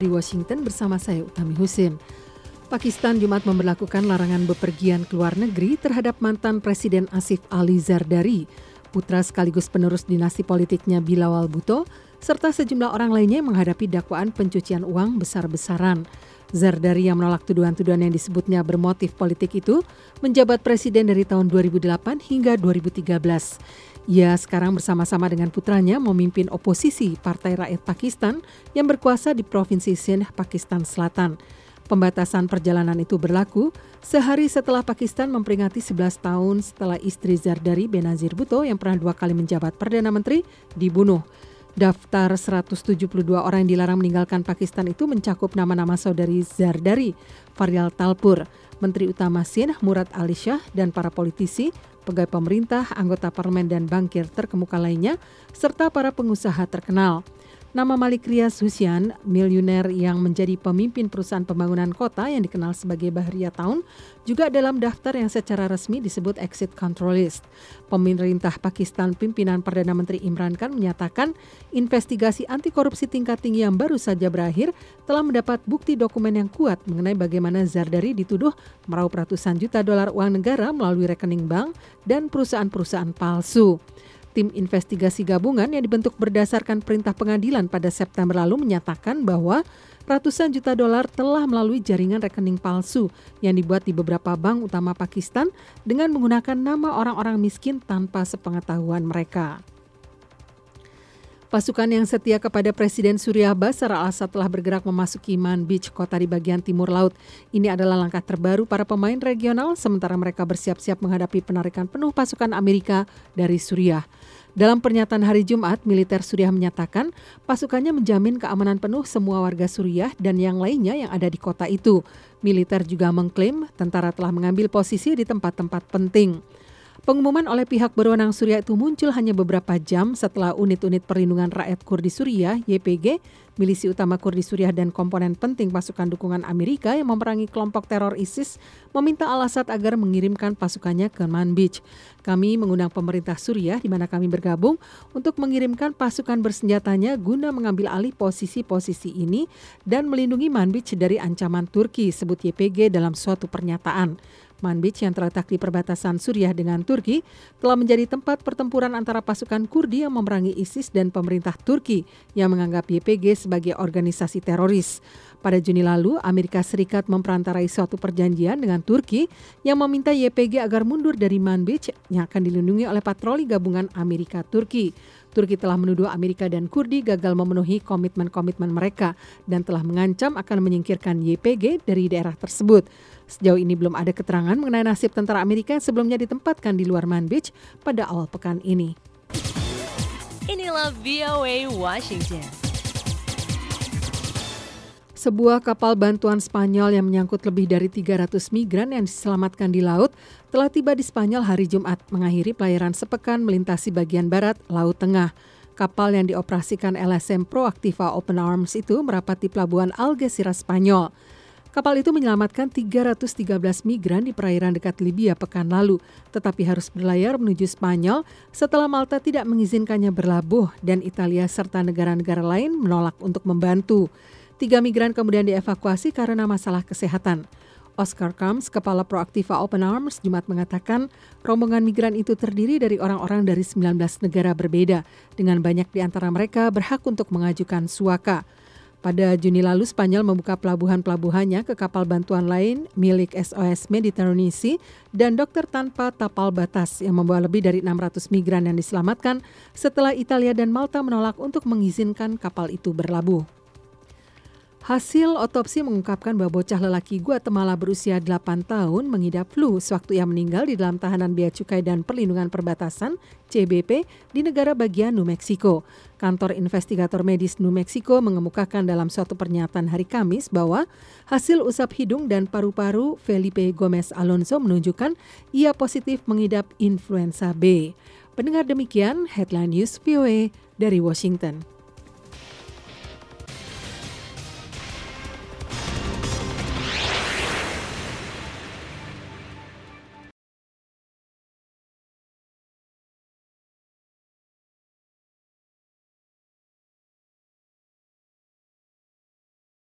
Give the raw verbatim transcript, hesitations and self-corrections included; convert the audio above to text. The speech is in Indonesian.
Di Washington bersama saya Utami Husin. Pakistan Jumat memberlakukan larangan bepergian ke luar negeri terhadap mantan Presiden Asif Ali Zardari, putra sekaligus penerus dinasti politiknya Bilawal Bhutto, serta sejumlah orang lainnya yang menghadapi dakwaan pencucian uang besar-besaran. Zardari yang menolak tuduhan-tuduhan yang disebutnya bermotif politik itu menjabat presiden dari tahun dua ribu delapan hingga dua ribu tiga belas. Ia sekarang bersama-sama dengan putranya memimpin oposisi Partai Rakyat Pakistan yang berkuasa di Provinsi Sindh, Pakistan Selatan. Pembatasan perjalanan itu berlaku sehari setelah Pakistan memperingati sebelas tahun setelah istri Zardari, Benazir Bhutto, yang pernah dua kali menjabat Perdana Menteri, dibunuh. Daftar seratus tujuh puluh dua orang yang dilarang meninggalkan Pakistan itu mencakup nama-nama saudari Zardari, Faryal Talpur, Menteri Utama Sindh Murad Ali Shah, dan para politisi, pegawai pemerintah, anggota parlemen dan bankir terkemuka lainnya, serta para pengusaha terkenal. Nama Malik Riaz Hussain, miliuner yang menjadi pemimpin perusahaan pembangunan kota yang dikenal sebagai Bahriya Town, juga dalam daftar yang secara resmi disebut Exit Control List. Pemerintah Pakistan pimpinan Perdana Menteri Imran Khan menyatakan investigasi anti korupsi tingkat tinggi yang baru saja berakhir telah mendapat bukti dokumen yang kuat mengenai bagaimana Zardari dituduh meraup ratusan juta dolar uang negara melalui rekening bank dan perusahaan-perusahaan palsu. Tim investigasi gabungan yang dibentuk berdasarkan perintah pengadilan pada September lalu menyatakan bahwa ratusan juta dolar telah melalui jaringan rekening palsu yang dibuat di beberapa bank utama Pakistan dengan menggunakan nama orang-orang miskin tanpa sepengetahuan mereka. Pasukan yang setia kepada Presiden Suriah Bashar al-Assad telah bergerak memasuki Manbij, kota di bagian timur laut. Ini adalah langkah terbaru para pemain regional sementara mereka bersiap-siap menghadapi penarikan penuh pasukan Amerika dari Suriah. Dalam pernyataan hari Jumat, militer Suriah menyatakan pasukannya menjamin keamanan penuh semua warga Suriah dan yang lainnya yang ada di kota itu. Militer juga mengklaim tentara telah mengambil posisi di tempat-tempat penting. Pengumuman oleh pihak berwenang Suriah itu muncul hanya beberapa jam setelah unit-unit perlindungan rakyat Kurdi Suriah, Y P G, milisi utama Kurdi Suriah dan komponen penting pasukan dukungan Amerika yang memerangi kelompok teror ISIS, meminta Al-Assad agar mengirimkan pasukannya ke Manbij. Kami mengundang pemerintah Suriah di mana kami bergabung untuk mengirimkan pasukan bersenjatanya guna mengambil alih posisi-posisi ini dan melindungi Manbij dari ancaman Turki, sebut Y P G dalam suatu pernyataan. Manbij yang terletak di perbatasan Suriah dengan Turki telah menjadi tempat pertempuran antara pasukan Kurdi yang memerangi ISIS dan pemerintah Turki yang menganggap Y P G sebagai organisasi teroris. Pada Juni lalu, Amerika Serikat memperantarai suatu perjanjian dengan Turki yang meminta Y P G agar mundur dari Manbij yang akan dilindungi oleh patroli gabungan Amerika-Turki. Turki telah menuduh Amerika dan Kurdi gagal memenuhi komitmen-komitmen mereka dan telah mengancam akan menyingkirkan Y P G dari daerah tersebut. Sejauh ini belum ada keterangan mengenai nasib tentara Amerika yang sebelumnya ditempatkan di luar Manbij pada awal pekan ini. Inilah V O A Washington. Sebuah kapal bantuan Spanyol yang menyangkut lebih dari tiga ratus migran yang diselamatkan di laut telah tiba di Spanyol hari Jumat, mengakhiri pelayaran sepekan melintasi bagian barat Laut Tengah. Kapal yang dioperasikan L S M Proactiva Open Arms itu merapat di pelabuhan Algeciras, Spanyol. Kapal itu menyelamatkan tiga ratus tiga belas migran di perairan dekat Libya pekan lalu, tetapi harus berlayar menuju Spanyol setelah Malta tidak mengizinkannya berlabuh dan Italia serta negara-negara lain menolak untuk membantu. Tiga migran kemudian dievakuasi karena masalah kesehatan. Oscar Camps, kepala Proactiva Open Arms, Jumat mengatakan rombongan migran itu terdiri dari orang-orang dari sembilan belas negara berbeda, dengan banyak di antara mereka berhak untuk mengajukan suaka. Pada Juni lalu, Spanyol membuka pelabuhan-pelabuhannya ke kapal bantuan lain milik S O S Mediterranean Sea dan Dokter Tanpa Tapal Batas yang membawa lebih dari enam ratus migran yang diselamatkan setelah Italia dan Malta menolak untuk mengizinkan kapal itu berlabuh. Hasil otopsi mengungkapkan bahwa bocah lelaki Guatemala berusia delapan tahun mengidap flu sewaktu ia meninggal di dalam tahanan Bea Cukai dan Perlindungan Perbatasan C B P di negara bagian New Mexico. Kantor Investigator Medis New Mexico mengemukakan dalam suatu pernyataan hari Kamis bahwa hasil usap hidung dan paru-paru Felipe Gomez Alonso menunjukkan ia positif mengidap influenza B. Pendengar demikian, Headline News V O A dari Washington.